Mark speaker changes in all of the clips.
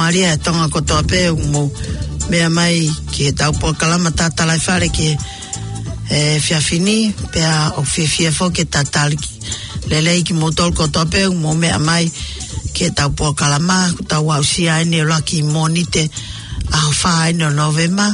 Speaker 1: Maria tonga kotoa pe mo mea mai ki tau po kalama tatalai whare ki whiawhini pea o whiawhia fo ke tatali lelei ki motol kotoa pe mo mea mai ki tau po kalama tau au sia ene laki monite au wha ene o Novema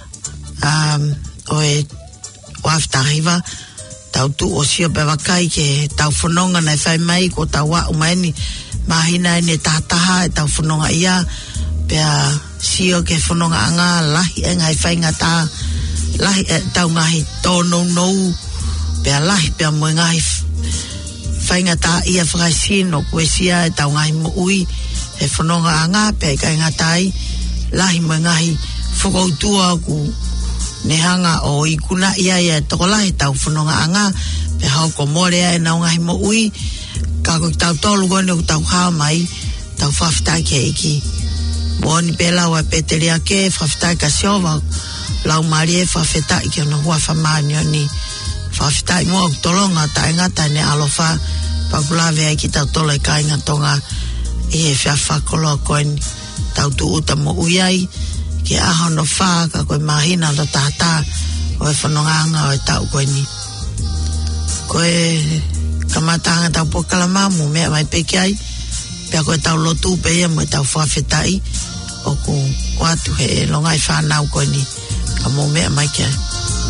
Speaker 1: o e waftahiva tau tu o sio pe wakai ke tau whanonga nei whai mai ko tau wa umaini mahina ene tataha e tau whanonga ia pea sio ke whanonga anga lahi e ngai whainga tā lahi e tau ngahi tono nou pea lahi pea mo ngahi whainga tā ia whakai sino kue sia e tau ngahi mo ui e whanonga anga pea kai ngatai lahi mo ngahi whakautua ku nehanga o ikuna ia ia tokolahi tau whanonga anga pe hau ko morea e nau ngahi mo ui kako tau tolu gone ku tau hao mai tau whaftai ke iki mooni pe lau a peteria ke whaftai ka siova lau marie whawhetai ke ona hua whamani ni whawhetai mua ku tolonga ta ingata ne alofa pakulawe ai ki tau tola i ka ingatonga i he whiawhakoloa koeni tau tu uta mo ui ai ke aho no wha ka koe mahina no tata o e whanonganga o e tau koe ni koe kamatanga tau po kalamamu mea mai peke ai pea koe tau lotu pe ia mo e tau whawhetai o ku watu he longai whanau koe ni ka mo mea mai ke ai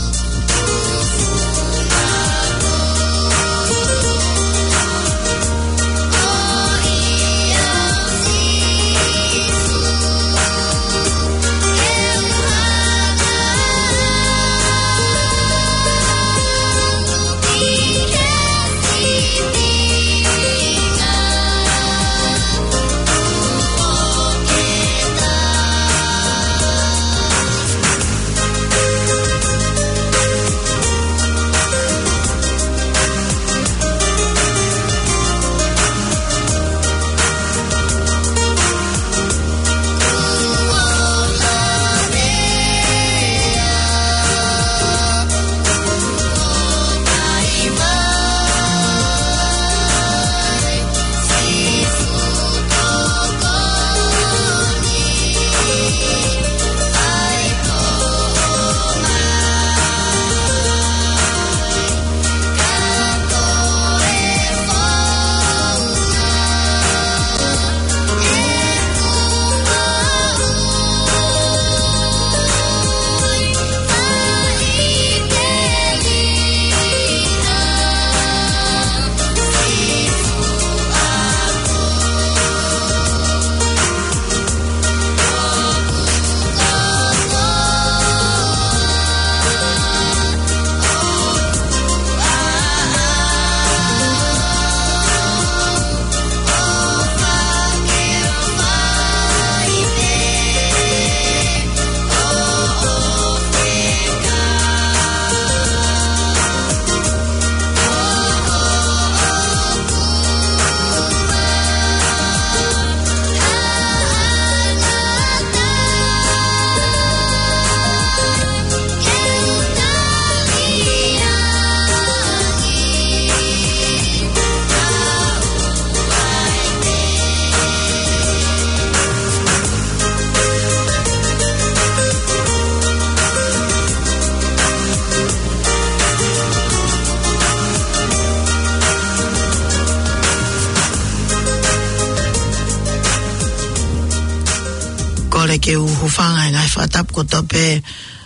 Speaker 1: ke uhufanga ngai whatap ko tope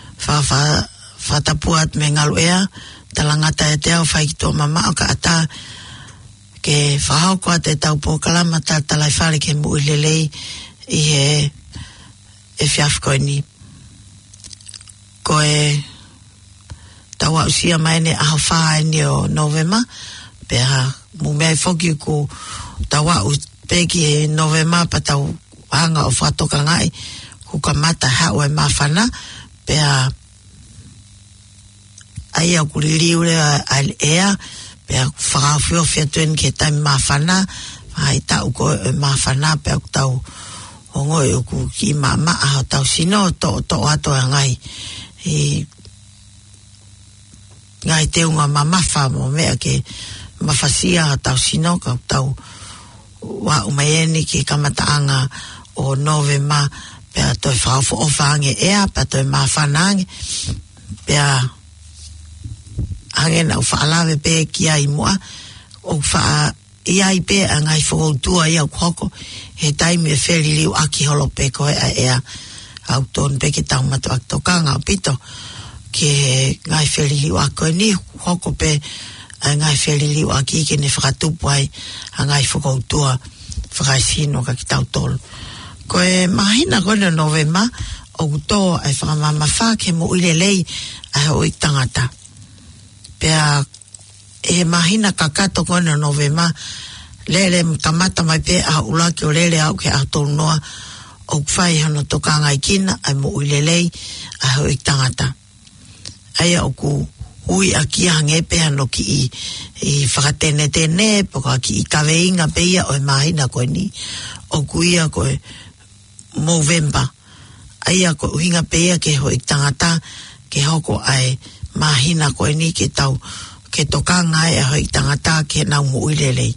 Speaker 1: whatapuat me ngaluea talangata e teo whaikito mama o ka ata ke whahau koa te tau po kalama talai whare ke mu ilelei i he e whiafkoe ni koe tawa usia mai ne aho whaa ni o Novema pea mu mea whoki ku tawa peki e Novema pa tau hanga o whatoka ngai ku ka mata hao e mawhana pea ai au kuriri ure al ea pea whakawhio whiatuen ke taimi mawhana hai tau ko e mawhana pea ku tau hongo e ku ki mama aho tau sino to ato e ngai ngai te unga mamafa mo mea ke mawhasia tau sino ka tau wa umayeni ki kamataanga o Novema pea toi whaafo o whaange ea pea toi maa whanange pea hangena u whaalawe pe ki ai mua o wha iai pe a ngai whakoutua ia kuhoko he taimi e wheliliu aki holo pe koe a ea au ton pe ke tau matu ak tokanga o pito ke ngai wheliliu a koe ni hoko pe a ngai wheliliu a ki ke ne whakatupu ai a ngai whakoutua whakaisino ka ki tau tolu koe mahina koe no Novema o kutoa ai whakamama wha ke mo uilelei a hoi tangata pea e mahina kakato koe no Novema lele kamata mai pe a ulaki o lele au ke a tonoa o kwhai hano tokanga i kina ai mo uilelei a hoi tangata ai au ku hui a kia hangepe hano ki i whakatene tene poka ki i kaweinga pe ia o mahina koe ni o ku ia koe Movember ai a koe uhinga pe ia ke hoi tangata ke hoko ai mahina koe ni ke tau ke tokanga e hoi tangata ke nau mo uilelei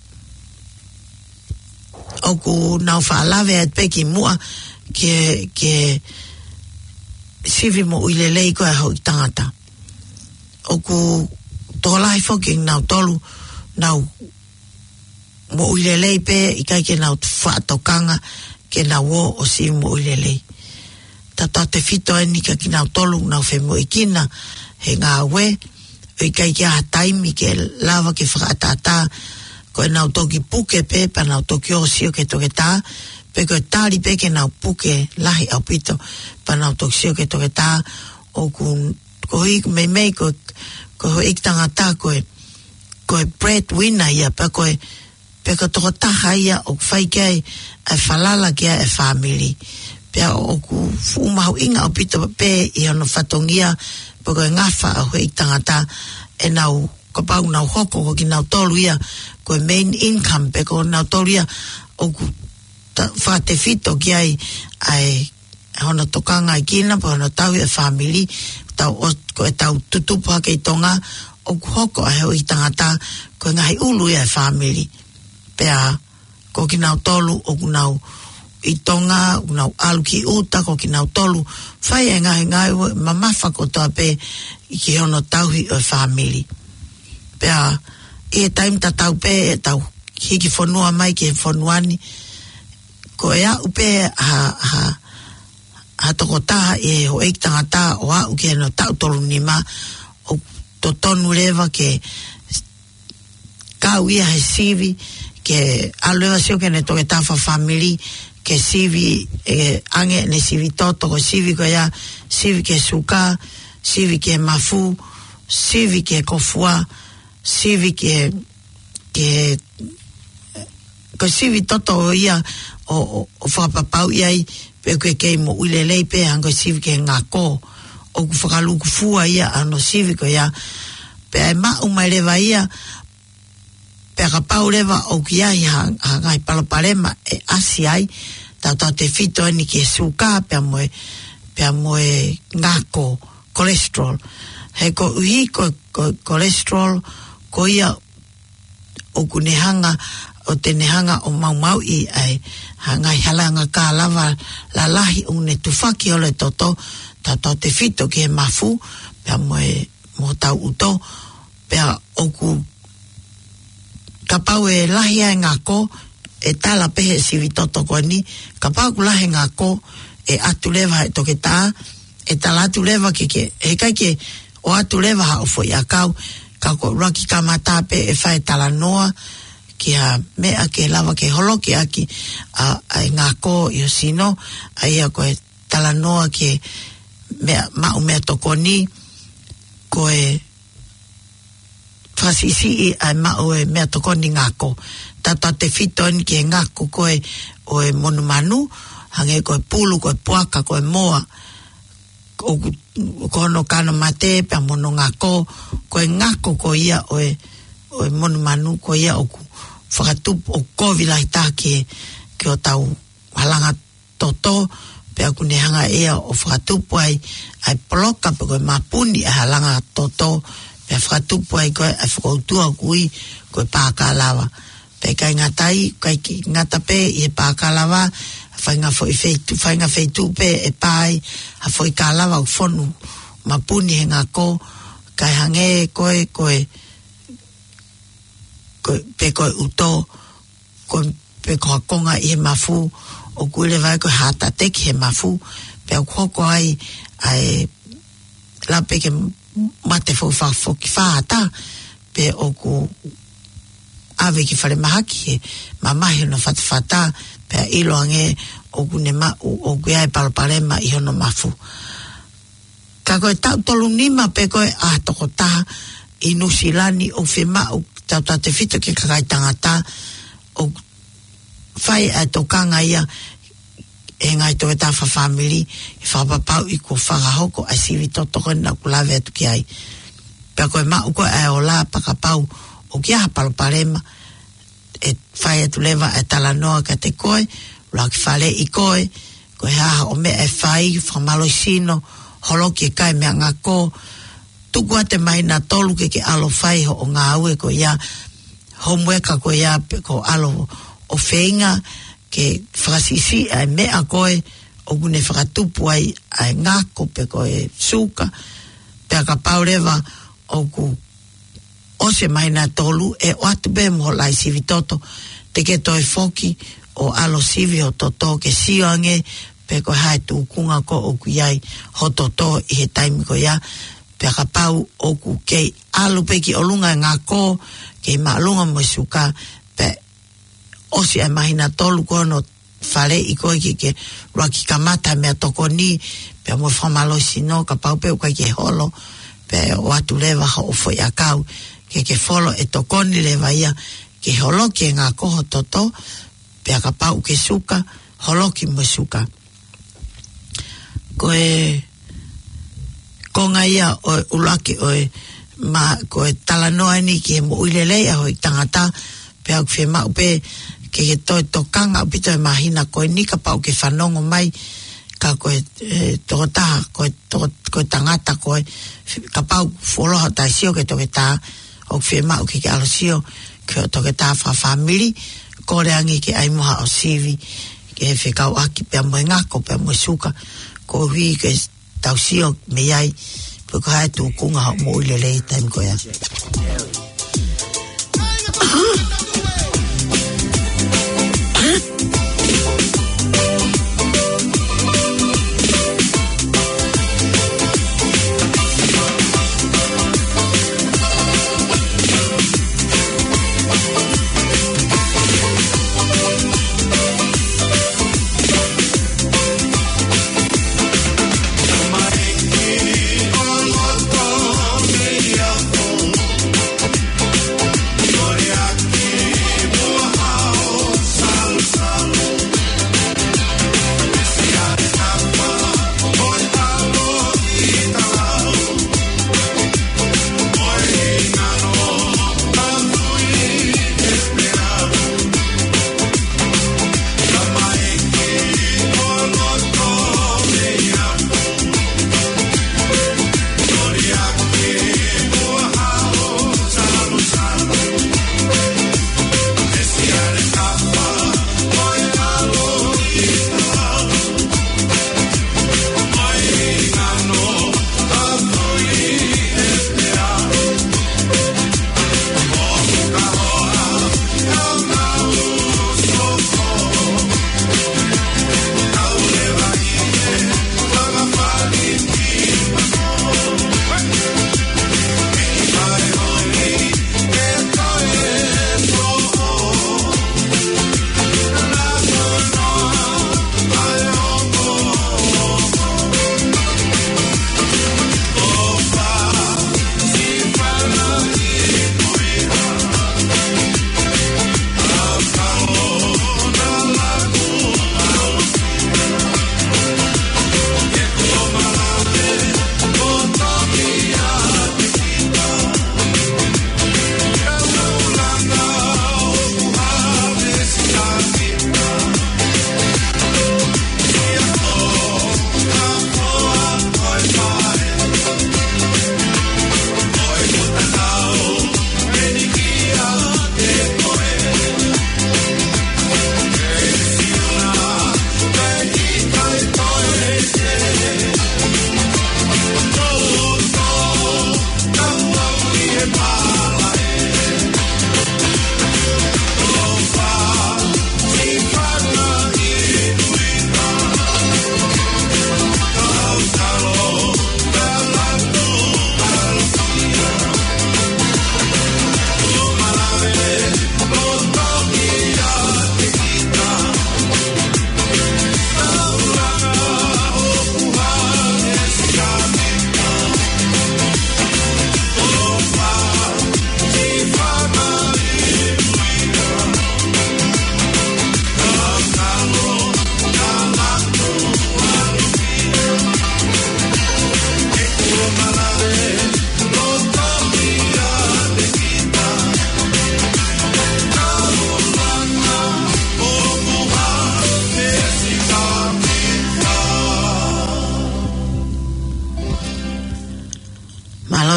Speaker 1: o ku nau whaalawe at peki mua ke sivi mo uilelei koe hoi tangata o ku tolai foki nau tolu nau mo uilelei pe i kai ke nau whaatokanga ke nau o sivi mo uilelei tata te fito eni ka ki nau tolu nau whemo ikina he ngā we i kai ke aha taimi ke lava ke whakaatata koe nau toki puke pe pa nau toki o sio ke toke tā pe koe tāri pe ke nau puke lahi au pito pa nau toki sio ke toke tā o ko hik mei koe ho ik tangata koe breadwinner ia pa koe pe koe toko taha ia o whai kei ai whalala kia e family pe o ku fumahu inga au pito pe i hono whatongia pe koe ngafa o ho ik tangata e nau kapau nau hoko ko ki nau tolu ia koe main income pe ko nau tolu ia o ku whate fito ki ai hono tokanga i kina pa hono tau e family koe tau tutupa kei tonga o ku hoko ai ho i tangata koe ngahi ulu ia e family pea ko ki nau tolu o ku nau i tonga o nau alu ki uta ko ki nau tolu whai e ngahi mamafa ko toa pe i ki hono tauhi o family pea e taim ta tau pe e tau hiki whanua mai ki whanuani ko e au pe ha toko taha e ho eik tangata o au ke no tau tolu nima o to tonu lewa ke kau ia he sivi ke alewa sio ke ne toke tafa family ke sivi ange ne sivi toto ko sivi ko ia sivi ke suka sivi ke mafu sivi ke kofua sivi ke ko sivi toto ia o whapapau iai pe koe kei mo uilelei pe hango sivi ke ngako o ku whakaluku fua ia ano sivi ko ia pe ai mau mai lewa ia pe kapau lewa o ki ai hangai palopalema e asi ai tau te fito eni ke suka pe amoe ngako cholesterol he ko uhi ko cholesterol ko ia o kunehanga o te nehanga o mau i ai hangai halanga ka lava la lahi une tufaki ole toto tato te fito ki he mafu pe mo tau uto pe o ku kapau e lahi ai ngako e tala pehe sivi toto ko ni kapau ku lahi ngako e atu lewa e toke tā e tala atu lewa ke e kai ke o atu lewa ha o foi akau kako raki kamata pe e whae tala noa ki a mea ke lava ke holo ki aki a ngako i o sino a ia koe tala noa ke mau mea tokoni koe whasisi i a mau e mea tokoni ngako tata te fito ni ki e ngako koe o e monumanu hange koe pulu, koe puaka, koe moa o kono kano mate pe mono ngako koe ngako ko ia o e monumanu ko ia o whakatupu o kovila i tāke ke o tau halanga toto pe aku nehanga ea o whakatupu ai poloka pe koe mapuni a halanga toto pe whakatupu ai koe a whakautua kui koe pākalawa pe kai ngatai kai ngata pe i he pākalawa whainga whaitu pe e pai, ha whai ka lawa u whonu, ma puni he ngā ko, kai hange koe, pe koe uto, pe koe konga i he mafu, o kuile vai koe hata teki he mafu, pe au koko ai la pe ke mate foki whaata, pe o ku ave ki whare mahaki he, ma mahi no whata, pe ilo ange o ku ai palparema i hono mafu. Ka koe tau tolu nima pe koe toko taha i nusilani o whima o tau te whito ke kakai tangata o whai tokanga ia e ngai toke tā whawhamiri i whapapau i ko whakahoko a sivi totoko na kulawe atu ki ai. Pea koe mau koe o la pakapau o kia hapaloparema e whai atu lewa e talanoa ka te koe, la ki whale i koe haha o me e whai whamalo i sino, holoki e kai mea ngā ko, tuku a te mai nā tolu ke alo whai ho o ngā ue ko ia, homeworka ko ia ko alo o whenga, ke whakasisi ai mea koe o gune whakatupu ai ngako pe koe suka pe ka paurewa o ku ose mai nā tolu e o atu be mo lai sivi toto te ke toi foki o alo sivi o toto ke sioange pe koe hae tūkunga ko o ku iai ho toto i he taimi ko ia pe ka pau o ku kei alo pe ki olunga ngako kei maalunga mo suka pe osi e mahina tolu kono whare i koe ke raki kamata mea toko ni pe mo whamalo sino ka paupe uka ke holo pe o atu lewa ha o foi akau ke wholo e tokoni lewa ia ke holo ke ngā koho toto pe ka pau ke suka holo ki mo suka koe konga ia o ulaki oe ma koe talanoa ni ki mo uilelei a hoi tangata pe au ke mau pe ke toi tokanga upito e mahina koe ni ka pau ke whanongo mai ka koe tokotaha koe tangata koe ka pau wholoha tai sio ke toke tā o ke mau ke alo sio ke o toke tā whawhamiri kore angi ke aimuha o sivi ke whekau aki pe amoe ngako pe amoe suka ko hui ke tau sio me iai pe ko hae tūkunga ho mo uilelei taim koea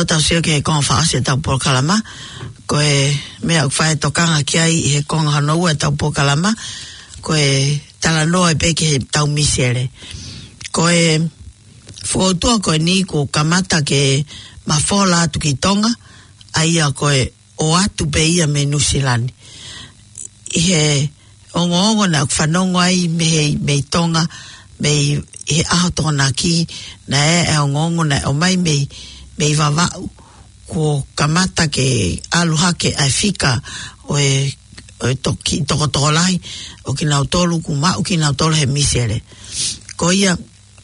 Speaker 1: Tau sia ke konga whaase tau Pokalama. Koe mea whae tokanga ki ai he konga hanau e tau Pokalama. Koe tala noa e peke he tau Misere. Koe whautua koe ni ko kamata ke mawhola atu ki Tonga. Aia koe o atu pe ia me Nusilani. Ihe ongo na whanongo ai me Tonga me he aho tona ki na e ongo na o mai me vavau ko kamata ke aluhake ai fika o toki tokotolai o ki nautolu kuma o ki nautolu he Misere. Ko ia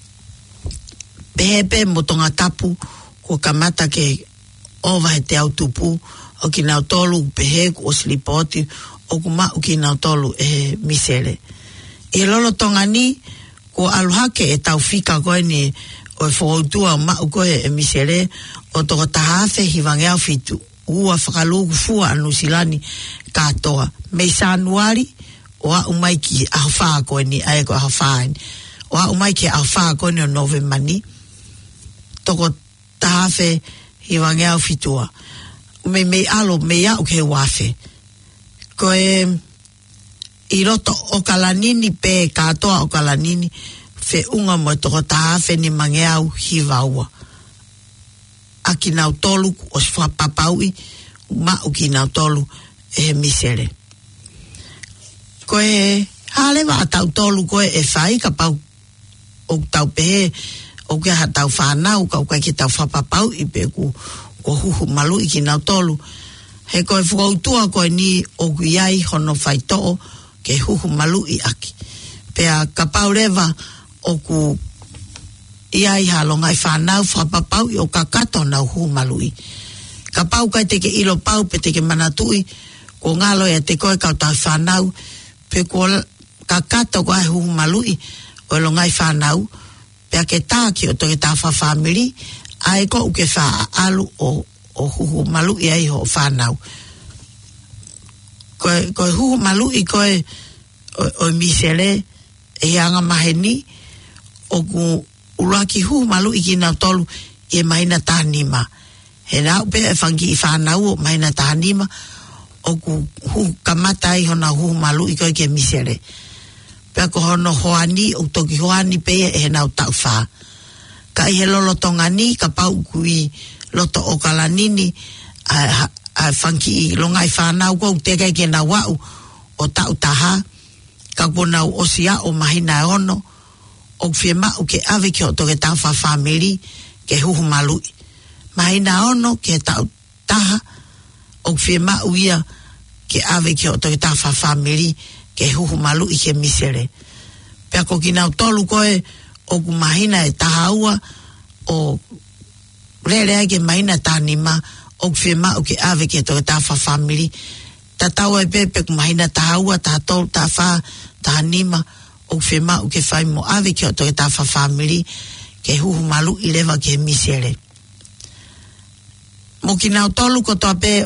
Speaker 1: pehepe mo tonga tapu ko kamata ke ova he te autupu o ki nautolu pehe o slipoti o kuma o ki nautolu e Misere. E lolo tonga ni ko aluhake e tau fika koe ni o e whautua ma u koe e Misere o toko tahawhe hiwangea fitu ua whakalugu fua anu silani katoa. Mei Sanuari o a umai ki ahawha koe ni ae ko ahawha ni. O a umai ki ahawha koe ni o November ni toko tahawhe hiwangea fitua. Me alo me au ke wafe. Koe i roto o kalanini pe katoa o kalanini fe unga mo toko tahawhe ni mangeau hiwaua. A ki nau tolu o si whapapaui ma o ki nau tolu e Misere. Koe halewa a tau tolu koe e whai ka pau o tau pehe o ke ha tau whanau ka ukai ki tau whapapau i pe ku huhu malu i ki nau tolu. He koe whautua koe ni o guiai hono whaitoo ke huhu malu i aki. Pea ka pau rewa o ku iai halonga i whanau whapapau i o ka kato nau huhu malu i. Ka pau kai teke ilo pau pe teke manatui ko ngalo e te koe kau tau whanau pe ko ka kato koe huhu malu i o longa i whanau pea ke tāki o toke tā whawhamiri ai ko uke wha alu o huhu malu i ai ho whanau. Koe huhu malu i koe o Misere e anga maheni o ku uraki huhu malu i ki nau tolu i e mahina tānima. He nau pe e whangi i whanau o mahina tānima o ku huhu kamata i hona huhu malu i koe ke Misere. Pea ko hono hoani o toki hoani pe e nau tau wha. Ka i he lolo tonga ni ka pau kui loto o kalanini a whanki i longa i whanau kou tekai ke na wau o tau taha ka konau o sia o mahina e ono o whiema o ke ave ke o toke tau whawhamiri ke huhu malui. Mahina ono ke tau taha o whiema o ia ke ave ke o toke tau whawhamiri ke huhu malui ke Misere. Pea ko kinau tolu koe o ku mahina e taha ua o rere ai ke mahina tānima o whiema o ke ave ke toke tau whawhamiri. Ta tau e pepe ku mahina taha ua, taha tolu, taha wha, taha nima o whiema o ke whai mo ave ke o toke tau whawhamiri ke huhu malu i lewa ke Misere. Mo kinau tolu ko toa pe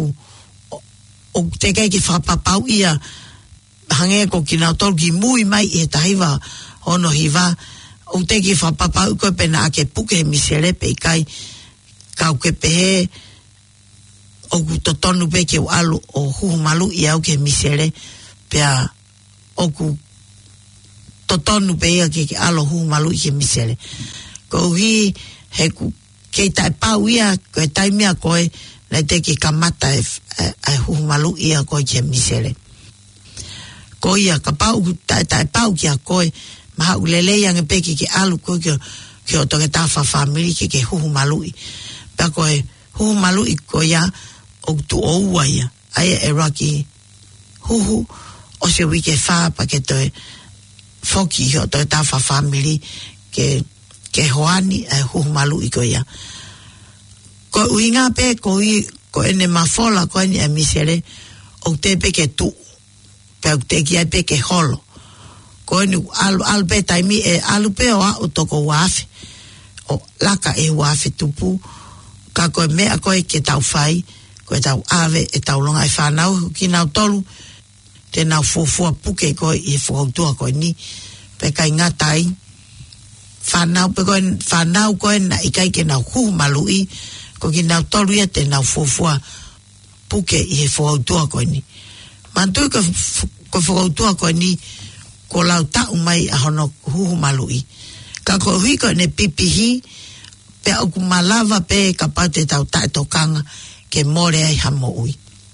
Speaker 1: o te kai ke whapapau ia hange ko kinau tolu ki mui mai e tahiwa ono hiwa o te ki whapapau koe pena a ke puke he Misere pe kai kau ke pehe o ku totonu pe ke o alu o huhu malu i au ke Misere pea o ku totonu pe ia ke alo huhu malu i ke Misere. Ko hi he ku kei tai pau ia koe taimia koe na te ki kamata e huhu malu ia koe ke Misere. Ko ia ka pau tai pau ki a koe maha ulele yang e peke ke alu koe ke o toke tafa family ke huhu malu i. Pea koe huhu malu i koe ia o tu o ua ia. Aia e raki huhu o se wike wha pa ke toe foki o toke tafa family ke hoani e huhu malu i koe ia. Ko uinga pe ko ene mafola ko ene Misere o te peke tu pe te ki ai peke holo ko ene alu pe taimi e alu pe o toko wafe o laka e wafe tupu ka koe mea koe ke tau whai koe tau ave e tau longa e whanau ki nau tolu te nau fufua puke koe i fuautua koe ni pe kai ngatai whanau pe koe whanau koe na ikai ke nau huhu malui ko ki nau tolu ia te nau fuafua puke i he whakautua koe ni. Mantui ko whakautua koe ni ko lau tau mai a hono huhu malui. Ka ko hui koe ne pipihi pe au ku malava pe ka pau te tau tae tokanga ke more ai hamo ui.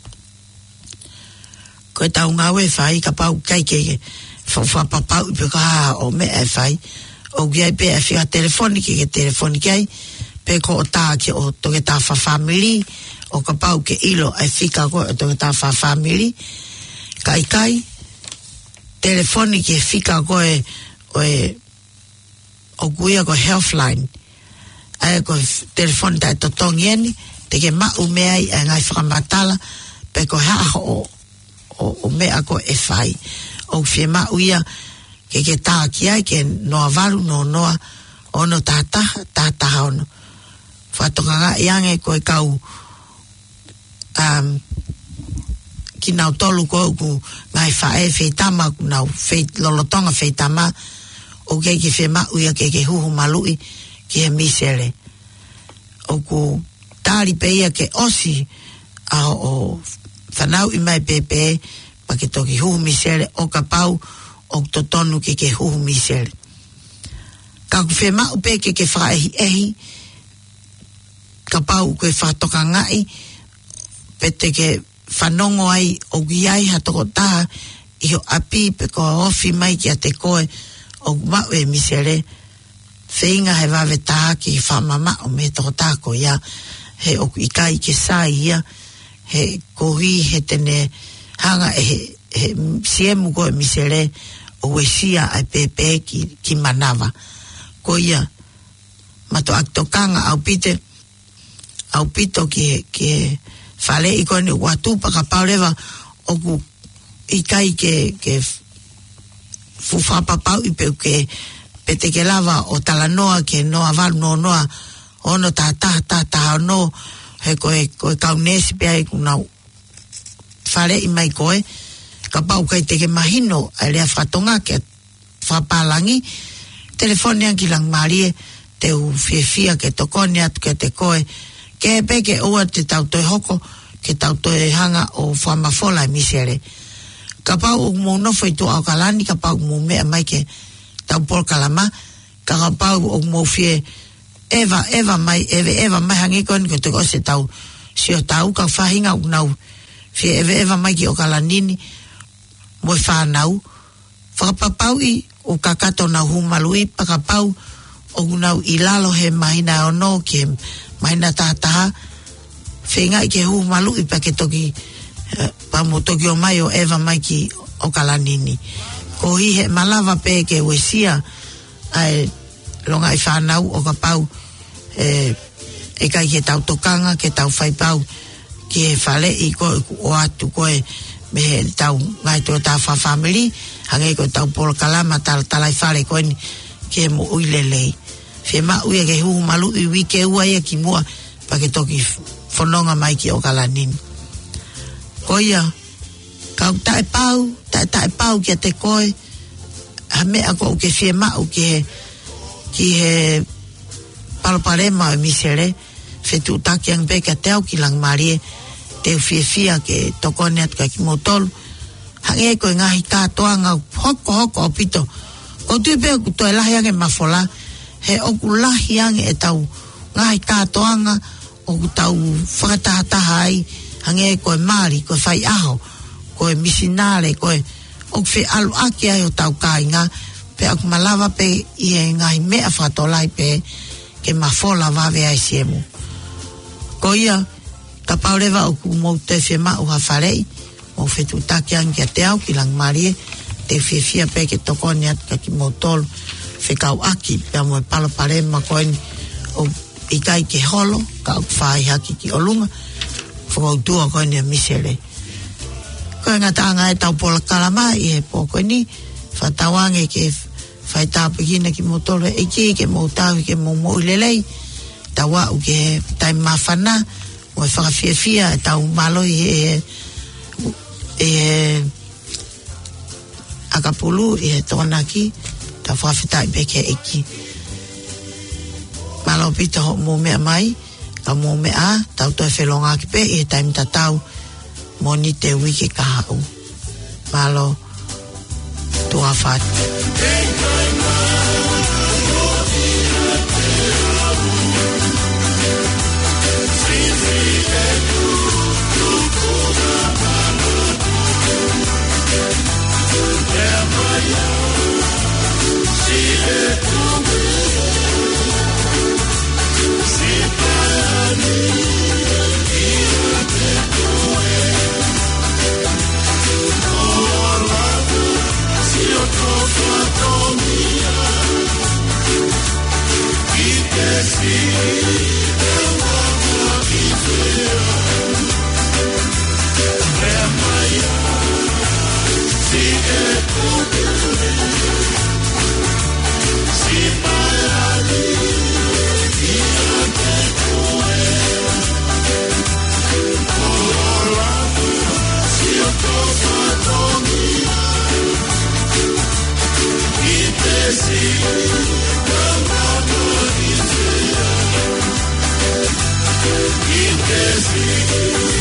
Speaker 1: Koe tau ngawe whai ka pau kai ke whapapau pe ka o me e whai o giai pe e whia telefoniki ke telefoniki ai pe ko o tā ke o toke tā whawhamiri o ka pau ke ilo ai whika koe o toke tā whawhamiri kai telefoniki e whika koe o guia ko healthline ai ko telefoni tai totongi eni te ke mau mea ai ngai whakamatala pe ko haa o mea ko e whai o whie mau ia ke tā ki ai ke noa waru noa ono tātaha ono whatokanga iange ko e kau ki nau tolu ko ku ngai whae wheitama ku nau lolotonga wheitama o ke whie mau ia ke huhu malui ki he misere o ku tāri peia ke osi a o whanau i mai pepe pa ke toki huhu misere o ka pau o totonu ke huhu misere ka ku whe mau pe ke whaehi ka pau koe whatoka ngai pe te ke whanongo ai o giai hatoko taha i ho api pe ko ofi mai ki a te koe o mau e misere whainga he wawe taha ki whamama o me toko tāko ia he o ikai ke sā ia he kohi he tene hanga he siemu koe misere o wesia ai pepe ki manawa ko ia mato aktokanga au pito ke whale i koe ni watu pa ka paurewa o ku ikai ke fuwhapapau i peu ke pete ke lava o talanoa ke noa waru noa ono tā no he koe kaunesi pe ai kunau whare i mai koe ka pau kai te ke mahino a lea whatonga ke whapalangi telefoni anki lang marie te u whiawhia ke tokone atu ke te koe ke peke ua te tau toi hoko ke tau toi hanga o whamafola i misere ka pau o mou nofo i tu au kalani ka pau mou mea mai ke tau por kalama ka pau o mou whie eva mai hangi koe ke te kose tau sio tau ka whahinga u nau whie eva mai ki o kalanini mo whanau whakapapau i o kakato na humalui pakapau o nau i lalo he mahina ono ke mahina tātaha whenga i ke humalui pa ke toki pamo toki o mai o eva mai ki o kalanini ko hi he malava pe ke wesia ai longa i whanau o kapau e kai ke tau tokanga ke tau whaipau ke whale i koe o atu koe me he tau ngai tō tā whawhamiri hange koe tau polo kalama talai whare koe ni ke mo uilelei whe ma uia ke huhu malu i wike ua ia ki mua pa ke toki whanonga mai ki o kalanini ko ia kau tae pau ki a te koe ha mea ko uke whe ma uke ki he paloparema o misere whe tu taki ang beka te au ki lang marie te whiawhia ke tokone atu ka ki motolu hange koe ngahi kātoanga hoko o pito o tui peo ku toi lahi ange mafola he oku lahi ange e tau ngahi kātoanga o ku tau whakatahataha ai hange koe maari koe whai aho koe misinare koe o whi alu aki ai o tau kāinga pe aku malawa pe i e ngahi mea whatolai pe ke mafola wawe ai siemu ko ia ka paurewa o ku mou te whiema uha wharei o whetu takiang kia te au ki lang marie te whiawhia pe ke tokone atu ka ki mou tolu whekau aki pe amoe palo parema koeni o ikai ke holo ka au whai haki ki olunga whakautua koeni a misere koe ngatanga e tau pola kalama i he po koeni whatawange ke whai tāpikina ki mou tolu e ke mou tāwi ke mou mou lelei tawa u ke taim mawhana o e whakawhiawhia e tau maloi e akapulu e tōnaki ta whawhitai peke eki malo pita ho mō mea mai Tamo mea, tau toi whelonga ki pe, e taimi tatau, moni te wiki ka hau. Malo, tua what.
Speaker 2: Sim.